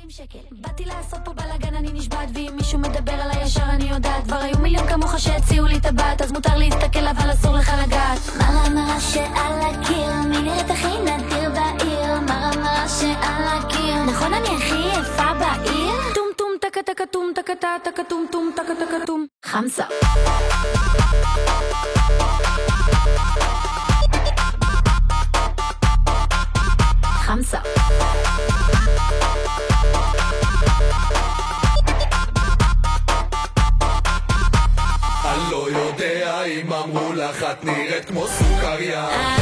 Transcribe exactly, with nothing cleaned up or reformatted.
מאתיים שקל. באתי לעשות פה בלגן, אני נשבעת, ואם מישהו מדבר על הישר אני יודעת. כבר היו מיליון כמוך שהציעו לי טבעת, אז מותר להסתכל אבל אסור לך לגעת. מרה מרה שעל הקיר, מי נראית הכי נדיר בעיר? מרה מרה שעל הקיר, נכון אני הכי יפה בעיר? טום טום טקה טקה טום טקה טקה טום טום טקה טקה טום חמסה. חמסה. אני לא יודע אם אמרו לך את נראית כמו סוכריה.